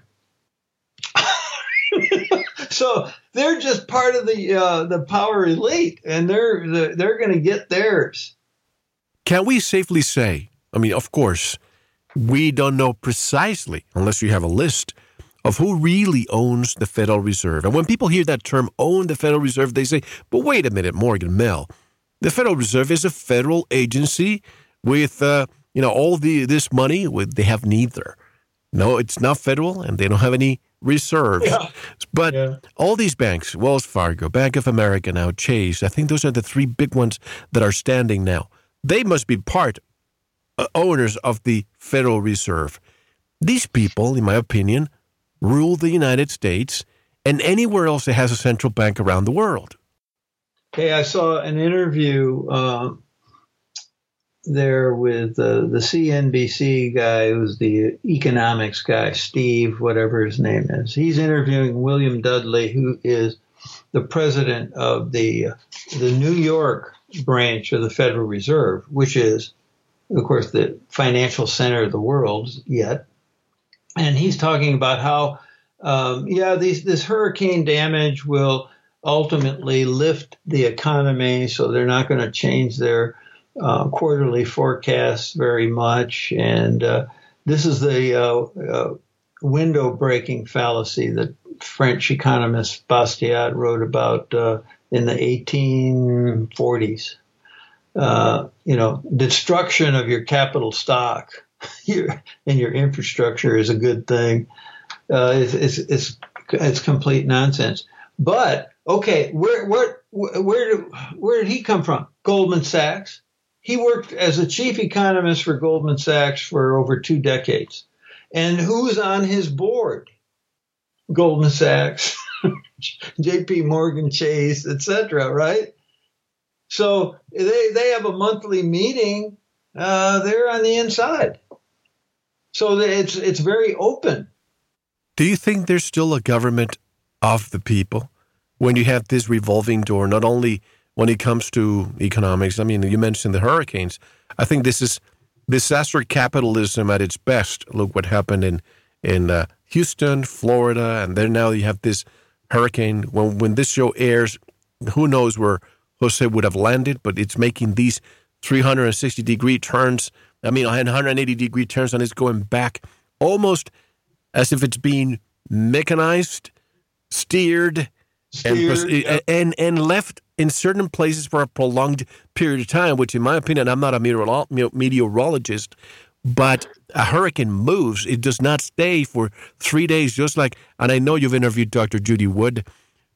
So they're just part of the power elite, and they're going to get theirs. Can we safely say, of course, we don't know precisely, unless you have a list, of who really owns the Federal Reserve. And when people hear that term, own the Federal Reserve, they say, but wait a minute, Morgan Mel, the Federal Reserve is a federal agency with, all this money. They have neither. No, it's not federal, and they don't have any reserves. Yeah. But all these banks, Wells Fargo, Bank of America now, Chase, I think those are the three big ones that are standing now. They must be owners of the Federal Reserve. These people, in my opinion, rule the United States and anywhere else that has a central bank around the world. Okay, I saw an interview there with the CNBC guy who's the economics guy, Steve, whatever his name is. He's interviewing William Dudley, who is the president of the New York branch of the Federal Reserve, which is, of course, the financial center of the world yet. And he's talking about how, this hurricane damage will ultimately lift the economy, so they're not going to change their quarterly forecasts very much. And this is the window-breaking fallacy that French economist Bastiat wrote about in the 1840s. Destruction of your capital stock and your infrastructure is a good thing. It's complete nonsense. But okay, where did he come from? Goldman Sachs. He worked as a chief economist for Goldman Sachs for over 2 decades. And who's on his board? Goldman Sachs, JP Morgan Chase, etc., right? So they have a monthly meeting. They're on the inside. So it's very open. Do you think there's still a government of the people when you have this revolving door, not only when it comes to economics? You mentioned the hurricanes. I think this is disaster capitalism at its best. Look what happened in Houston, Florida, and then now you have this hurricane. When this show airs, who knows where Jose would have landed, but it's making these 360-degree turns. 180-degree turns, and it's going back almost as if it's being mechanized, steered. And left in certain places for a prolonged period of time, which in my opinion, I'm not a meteorologist, but a hurricane moves. It does not stay for 3 days, and I know you've interviewed Dr. Judy Wood,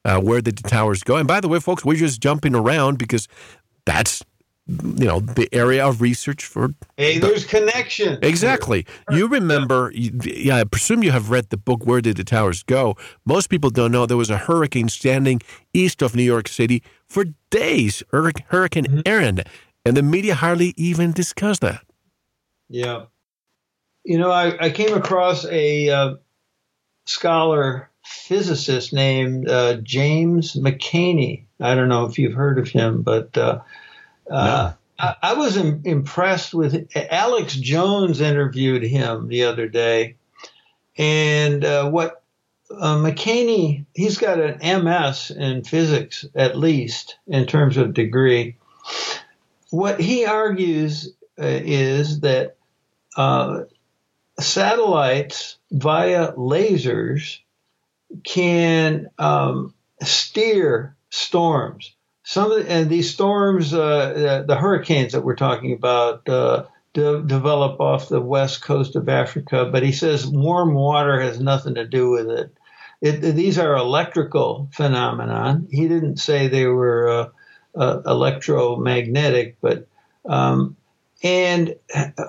Where did the towers go? And by the way, folks, we're just jumping around because that's, the area of research for... Hey, there's connection. Exactly. You remember, I presume you have read the book, Where Did the Towers Go? Most people don't know there was a hurricane standing east of New York City for days, Hurricane Erin, and the media hardly even discussed that. Yeah. I came across a scholar physicist named James McHaney. I don't know if you've heard of him, but no. I was impressed with Alex Jones interviewed him the other day, and what McHaney, he's got an MS in physics, at least in terms of degree. What he argues is that satellites via lasers can steer storms. And these storms, the hurricanes that we're talking about, develop off the west coast of Africa. But he says warm water has nothing to do with it. These are electrical phenomenon. He didn't say they were electromagnetic, but he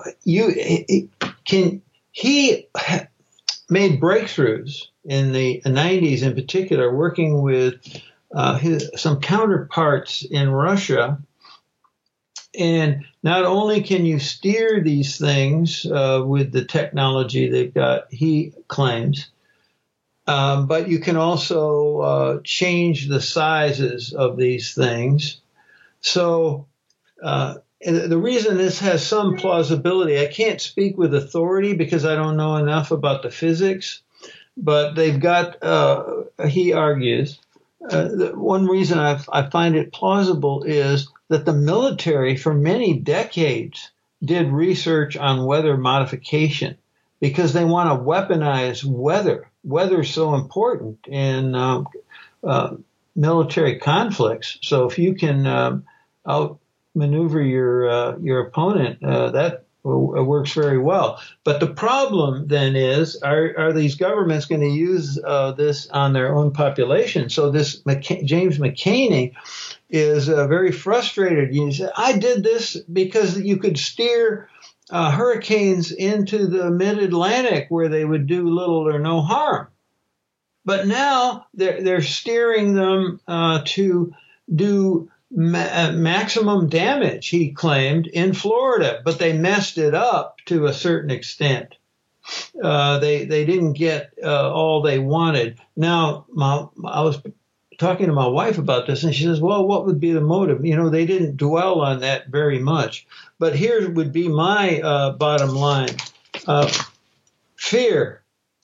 made breakthroughs in the 90s, in particular, working with some counterparts in Russia. And not only can you steer these things with the technology they've got, he claims, but you can also change the sizes of these things. So the reason this has some plausibility, I can't speak with authority because I don't know enough about the physics, but they've got, he argues, one reason I find it plausible is that the military for many decades did research on weather modification because they want to weaponize weather. Weather's so important in military conflicts. So if you can outmaneuver your opponent, that works very well. But the problem then is, are these governments going to use this on their own population? So this James McHaney is very frustrated. He said, I did this because you could steer hurricanes into the mid-Atlantic where they would do little or no harm. But now they're steering them to do maximum damage, he claimed, in Florida, but they messed it up to a certain extent. They didn't get all they wanted. Now, I was talking to my wife about this, and she says, well, what would be the motive? They didn't dwell on that very much. But here would be my bottom line. Fear,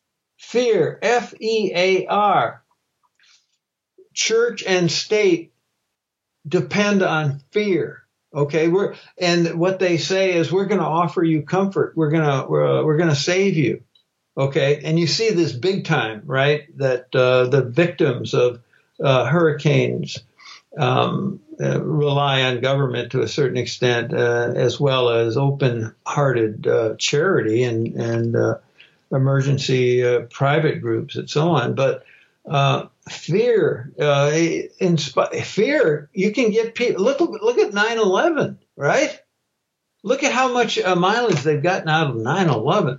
F-E-A-R. Church and state depend on fear. Okay, and what they say is we're going to offer you comfort. We're going to save you. Okay, and you see this big time, right? That the victims of hurricanes rely on government to a certain extent, as well as open-hearted charity and emergency private groups and so on. But fear, fear, you can get people. Look at 9/11, right? Look at how much mileage they've gotten out of 9/11.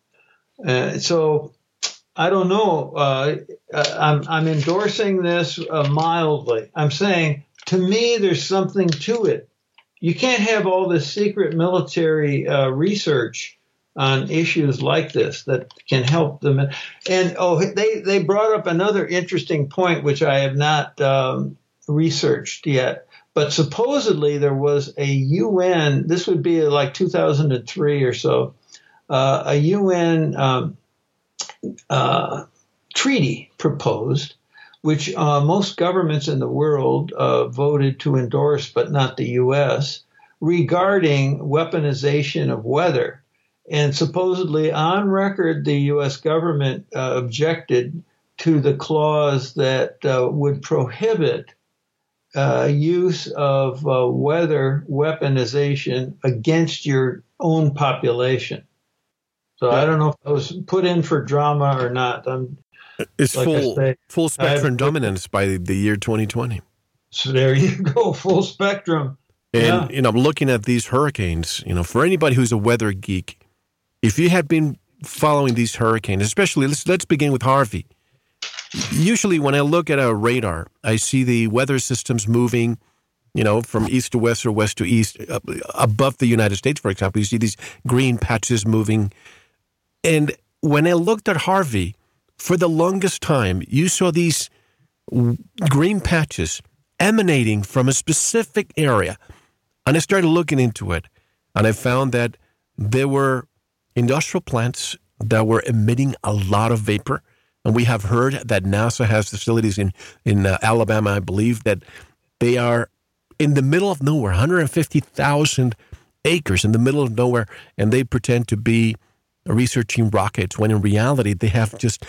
So I don't know. I'm endorsing this mildly. I'm saying, to me, there's something to it. You can't have all this secret military research on issues like this that can help them. And they brought up another interesting point, which I have not researched yet. But supposedly there was a UN, this would be like 2003 or so, a UN treaty proposed, which most governments in the world voted to endorse, but not the U.S., regarding weaponization of weather. And supposedly on record, the U.S. government objected to the clause that would prohibit use of weather weaponization against your own population. So I don't know if that was put in for drama or not. It's like I say, full spectrum dominance by the year 2020. So there you go, full spectrum. And, I'm looking at these hurricanes, for anybody who's a weather geek, if you had been following these hurricanes, especially, let's begin with Harvey. Usually when I look at a radar, I see the weather systems moving, from east to west or west to east, above the United States, for example. You see these green patches moving. And when I looked at Harvey, for the longest time, you saw these green patches emanating from a specific area. And I started looking into it, and I found that there were industrial plants that were emitting a lot of vapor. And we have heard that NASA has facilities in Alabama, I believe, that they are in the middle of nowhere, 150,000 acres in the middle of nowhere, and they pretend to be researching rockets, when in reality they have just,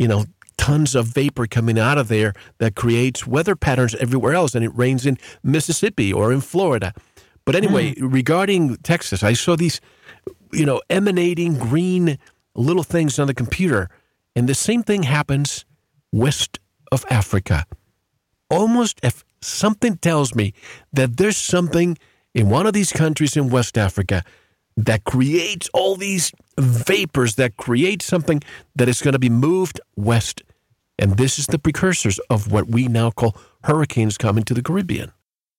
tons of vapor coming out of there that creates weather patterns everywhere else, and it rains in Mississippi or in Florida. But anyway, regarding Texas, I saw these, emanating green little things on the computer, and the same thing happens west of Africa. Almost if something tells me that there's something in one of these countries in West Africa that creates all these vapors, that creates something that is going to be moved west. And this is the precursors of what we now call hurricanes coming to the Caribbean.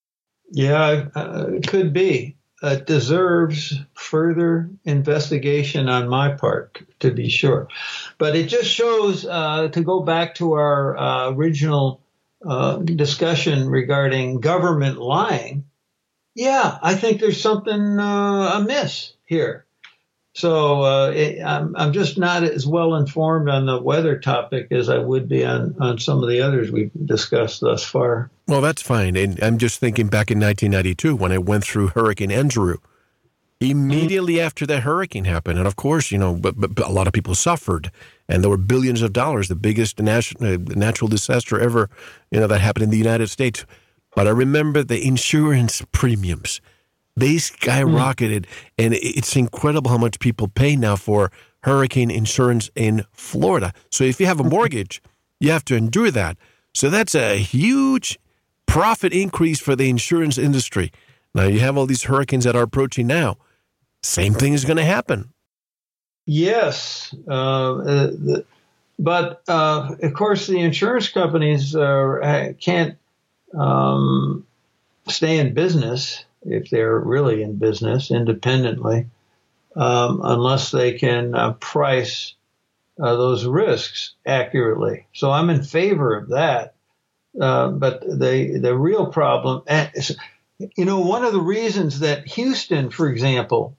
Yeah, it could be. It deserves further investigation on my part, to be sure. But it just shows, to go back to our original discussion regarding government lying, yeah, I think there's something amiss here. So I'm just not as well informed on the weather topic as I would be on some of the others we've discussed thus far. Well, that's fine. And I'm just thinking back in 1992 when I went through Hurricane Andrew. Immediately after that hurricane happened, and of course, but a lot of people suffered, and there were billions of dollars, the biggest natural disaster ever, that happened in the United States. But I remember the insurance premiums. They skyrocketed, and it's incredible how much people pay now for hurricane insurance in Florida. So if you have a mortgage, you have to endure that. So that's a huge profit increase for the insurance industry. Now you have all these hurricanes that are approaching now. Same thing is going to happen. Yes. But, of course, the insurance companies can't stay in business, if they're really in business independently, unless they can price those risks accurately. So I'm in favor of that. But the real problem, one of the reasons that Houston, for example,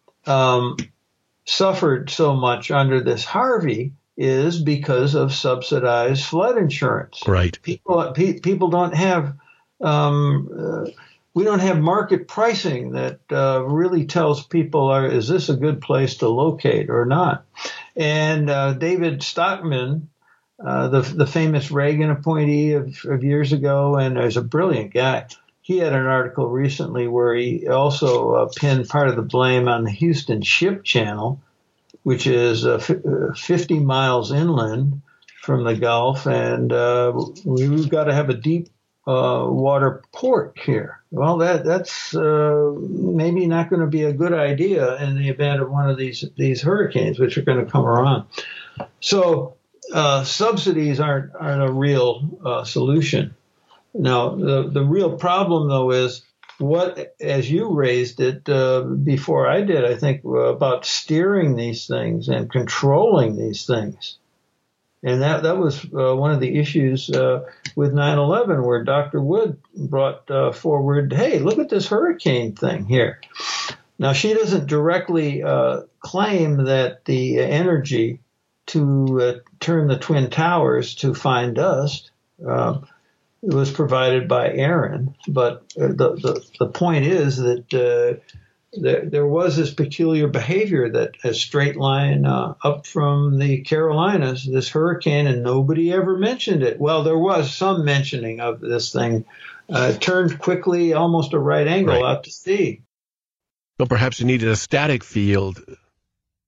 suffered so much under this Harvey is because of subsidized flood insurance. Right. People don't have, we don't have market pricing that really tells people, is this a good place to locate or not? And David Stockman, the famous Reagan appointee of years ago, and is a brilliant guy. He had an article recently where he also pinned part of the blame on the Houston Ship Channel, which is 50 miles inland from the Gulf, and we've got to have a deep water port here. Well, that's maybe not going to be a good idea in the event of one of these hurricanes, which are going to come around. So subsidies aren't a real solution. Now, the real problem, though, is what, as you raised it before I did, I think, about steering these things and controlling these things. And that was one of the issues with 9/11, where Dr. Wood brought forward, hey, look at this hurricane thing here. Now, she doesn't directly claim that the energy to turn the Twin Towers to fine dust it was provided by Aaron, but the point is that there was this peculiar behavior, that a straight line up from the Carolinas, this hurricane, and nobody ever mentioned it. Well, there was some mentioning of this thing, turned quickly, almost a right angle out to sea. Well, perhaps it needed a static field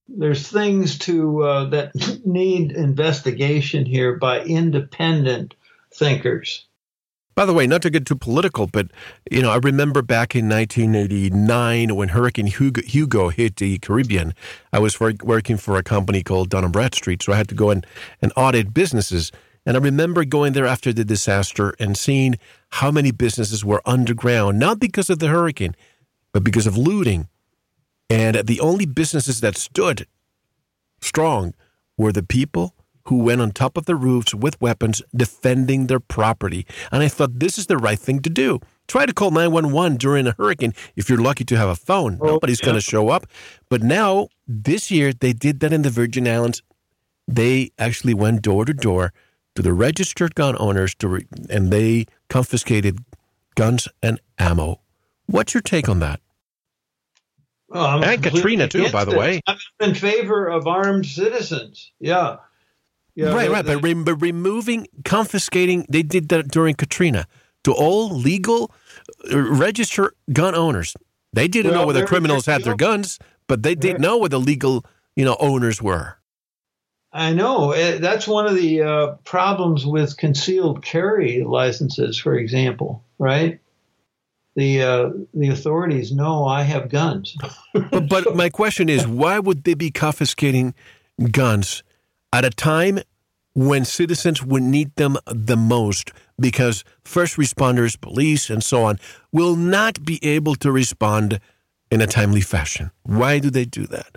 there's things to that need investigation here by independent thinkers. By the way, not to get too political, but I remember back in 1989 when Hurricane Hugo hit the Caribbean. I was working for a company called Dun & Bradstreet, so I had to go and audit businesses. And I remember going there after the disaster and seeing how many businesses were underground, not because of the hurricane, but because of looting. And the only businesses that stood strong were the people who went on top of the roofs with weapons defending their property. And I thought, this is the right thing to do. Try to call 911 during a hurricane if you're lucky to have a phone. Nobody's going to show up. But now, this year, they did that in the Virgin Islands. They actually went door to door to the registered gun owners and they confiscated guns and ammo. What's your take on that? And Katrina, too, by the way. I'm in favor of armed citizens. Yeah. Right. But removing, confiscating, they did that during Katrina to all legal registered gun owners. They didn't know where the criminals had their guns, but they didn't know where the legal, owners were. I know. That's one of the problems with concealed carry licenses, for example, right? The authorities know I have guns. but my question is, why would they be confiscating guns at a time when citizens would need them the most? Because first responders, police, and so on will not be able to respond in a timely fashion. Why do they do that?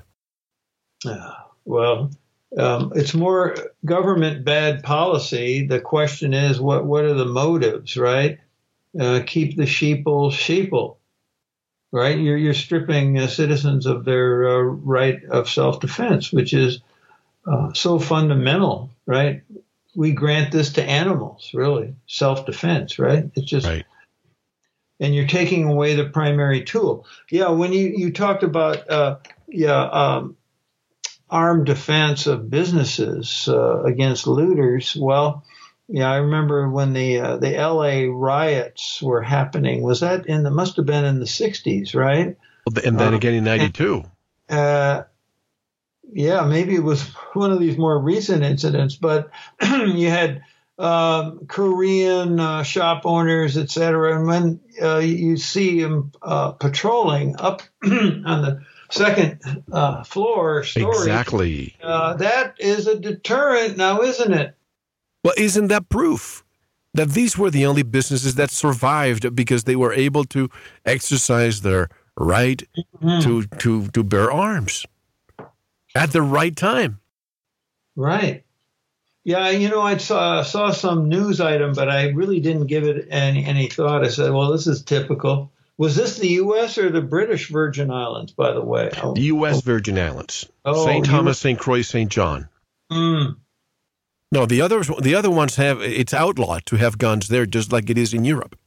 It's more government bad policy. The question is, what are the motives, right? Keep the sheeple, right? You're stripping citizens of their right of self-defense, which is so fundamental, right? We grant this to animals, really, self-defense, right? It's just, right. And you're taking away the primary tool. Yeah, when you talked about, armed defense of businesses against looters, well, yeah, I remember when the L.A. riots were happening. Was that must have been in the 60s, right? And then again in 92. Yeah, maybe it was one of these more recent incidents, but you had Korean shop owners, et cetera. And when you see them patrolling up on the second floor story, exactly, that is a deterrent now, isn't it? Well, isn't that proof that these were the only businesses that survived because they were able to exercise their right to bear arms at the right time? Right. Yeah, I saw some news item, but I really didn't give it any thought. I said, well, this is typical. Was this the U.S. or the British Virgin Islands, by the way? The U.S. Virgin Islands. St. Thomas, St. Croix, St. John. No, the other ones have, it's outlawed to have guns there, just like it is in Europe.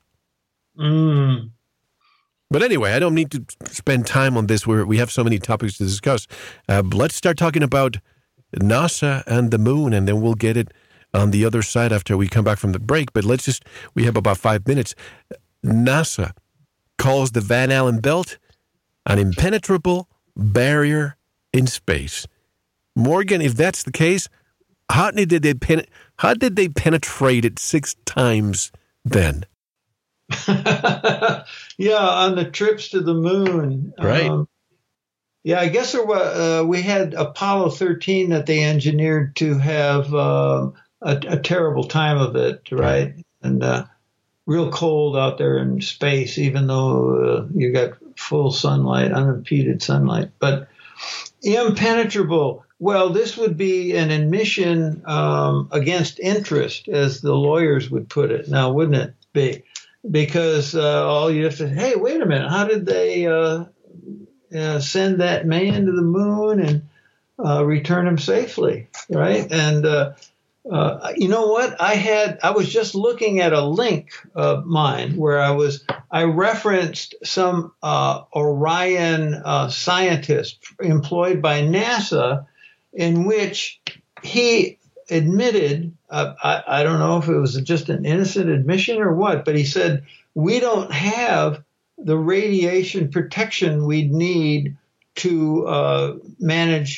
But anyway, I don't need to spend time on this where we have so many topics to discuss. Let's start talking about NASA and the moon, and then we'll get it on the other side after we come back from the break. But we have about 5 minutes. NASA calls the Van Allen belt an impenetrable barrier in space. Morgan, if that's the case, how did they penetrate it 6 times then? Yeah, on the trips to the moon. Right. I guess we had Apollo 13 that they engineered to have a terrible time of it, right? And real cold out there in space, even though you got full sunlight, unimpeded sunlight. But impenetrable. Well, this would be an admission against interest, as the lawyers would put it. Now, wouldn't it be? Because all you have to say, hey, wait a minute, how did they send that man to the moon and return him safely, right? And you know what? I was just looking at a link of mine where I referenced some Orion scientist employed by NASA, in which he admitted, I don't know if it was just an innocent admission or what, but he said, we don't have the radiation protection we'd need to manage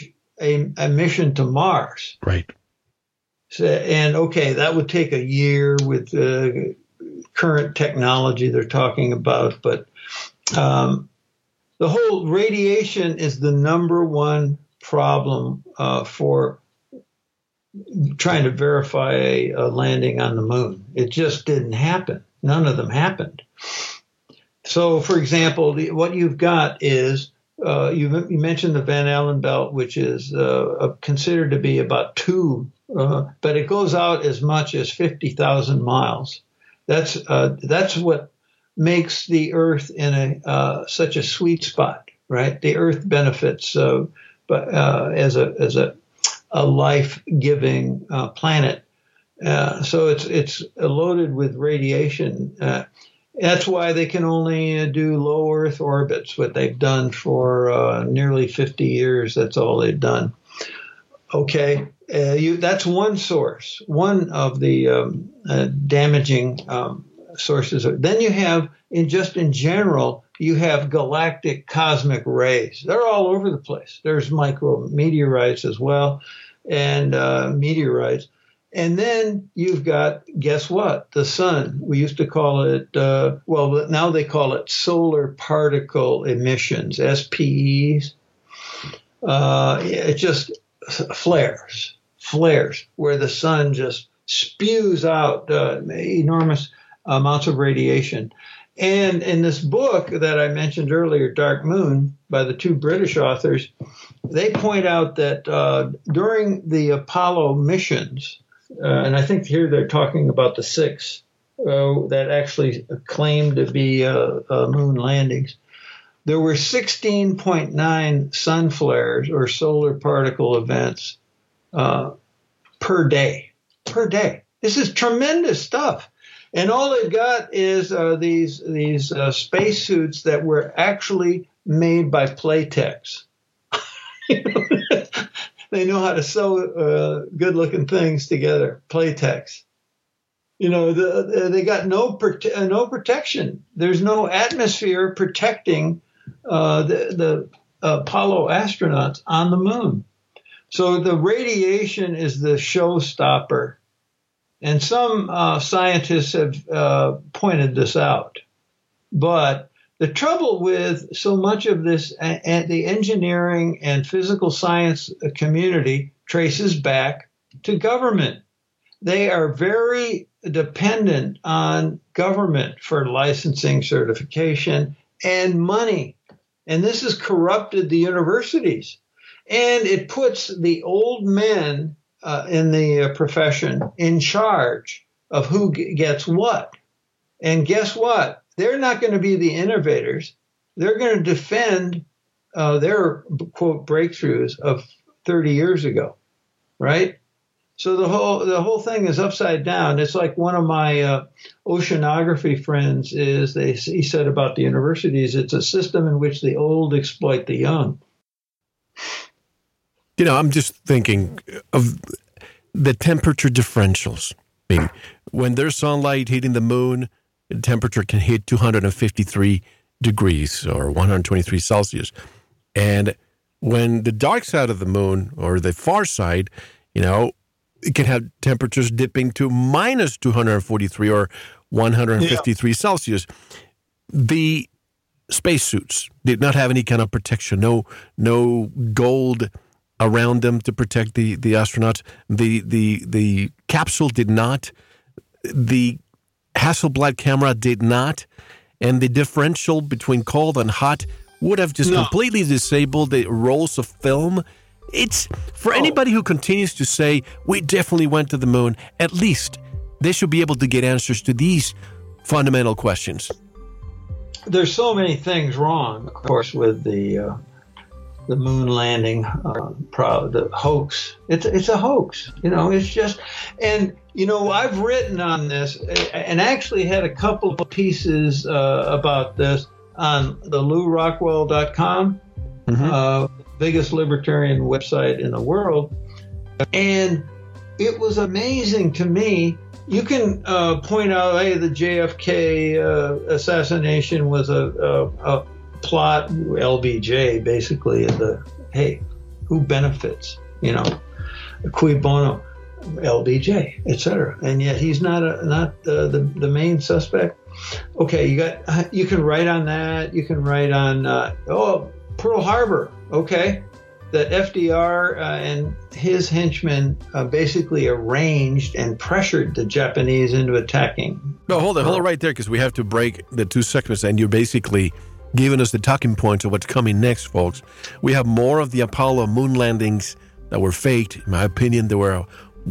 a mission to Mars. Right. So, and okay, that would take a year with current technology they're talking about, but the whole radiation is the number one problem for trying to verify a landing on the moon. It just didn't happen. None of them happened. So, for example, what you've got is you mentioned the Van Allen belt, which is considered to be about 2, but it goes out as much as 50,000 miles. That's what makes the Earth in such a sweet spot, right? The Earth benefits, but as a life-giving planet. So it's loaded with radiation. That's why they can only do low Earth orbits, what they've done for nearly 50 years. That's all they've done. Okay, that's one source, one of the damaging sources. Then you have, in general, you have galactic cosmic rays. They're all over the place. There's micrometeorites as well, and meteorites. And then you've got, guess what? The sun. We used to call it, now they call it solar particle emissions, SPEs. It just flares, where the sun just spews out enormous amounts of radiation. And in this book that I mentioned earlier, Dark Moon, by the 2 British authors, they point out that during the Apollo missions, and I think here they're talking about the 6 that actually claimed to be moon landings, there were 16.9 sun flares or solar particle events per day. This is tremendous stuff. And all they've got is these spacesuits that were actually made by Playtex. They know how to sew good-looking things together. Playtex. They got no protection. There's no atmosphere protecting the Apollo astronauts on the moon. So the radiation is the showstopper. And some scientists have pointed this out. But the trouble with so much of this, the engineering and physical science community traces back to government. They are very dependent on government for licensing, certification, and money. And this has corrupted the universities. And it puts the old men in the profession in charge of who gets what. And guess what? They're not going to be the innovators. They're going to defend their, quote, breakthroughs of 30 years ago, right? So the whole thing is upside down. It's like one of my oceanography friends he said about the universities, it's a system in which the old exploit the young. I'm just thinking of the temperature differentials. I mean, when there's sunlight hitting the moon, the temperature can hit 253 degrees or 123 Celsius. And when the dark side of the moon or the far side, it can have temperatures dipping to minus 243 or 153 Celsius. The spacesuits did not have any kind of protection, no gold around them to protect the astronauts. The capsule did not. The Hasselblad camera did not. And the differential between cold and hot would have just completely disabled the rolls of film. It's for anybody who continues to say, we definitely went to the moon, at least they should be able to get answers to these fundamental questions. There's so many things wrong, of course, with the moon landing, the hoax. It's a hoax. It's just, and I've written on this and actually had a couple of pieces about this on the LouRockwell.com, biggest libertarian website in the world. And it was amazing to me. You can point out, hey, the JFK assassination was a plot, LBJ, basically, Who benefits? Cui bono, LBJ, etc. And yet he's not the main suspect. Okay, you can write on that. You can write on Pearl Harbor. Okay, that FDR and his henchmen basically arranged and pressured the Japanese into attacking. No, hold it right there, because we have to break the two segments, and you're basically giving us the talking points of what's coming next, folks. We have more of the Apollo moon landings that were faked. In my opinion, there were a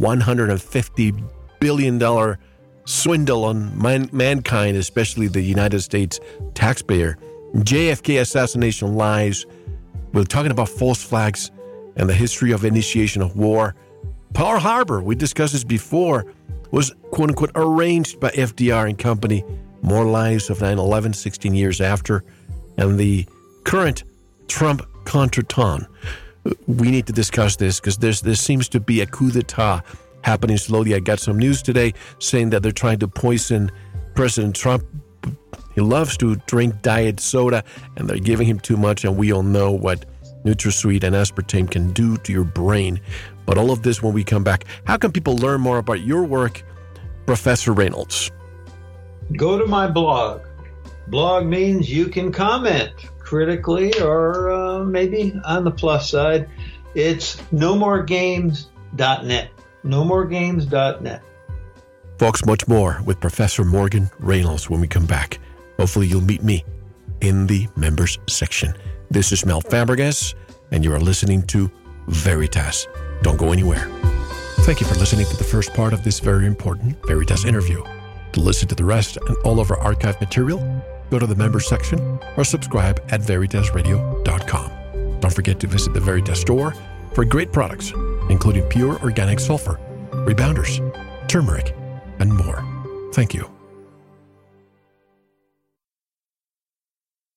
$150 billion swindle on mankind, especially the United States taxpayer. JFK assassination lies. We're talking about false flags and the history of initiation of war. Pearl Harbor, we discussed this before, was quote-unquote arranged by FDR and company. More lies of 9/11, 16 years after. And the current Trump contretemps. We need to discuss this because there seems to be a coup d'etat happening slowly. I got some news today saying that they're trying to poison President Trump. He loves to drink diet soda, and they're giving him too much, and we all know what NutraSweet and aspartame can do to your brain. But all of this when we come back. How can people learn more about your work, Professor Reynolds? Go to my blog. Blog means you can comment critically or maybe on the plus side. It's nomoregames.net. nomoregames.net. Folks, much more with Professor Morgan Reynolds when we come back. Hopefully you'll meet me in the members section. This is Mel Fabregas, and you are listening to Veritas. Don't go anywhere. Thank you for listening to the first part of this very important Veritas interview. To listen to the rest and all of our archive material, go to the members section or subscribe at veritasradio.com. Don't forget to visit the Veritas store for great products, including pure organic sulfur, rebounders, turmeric, and more. Thank you.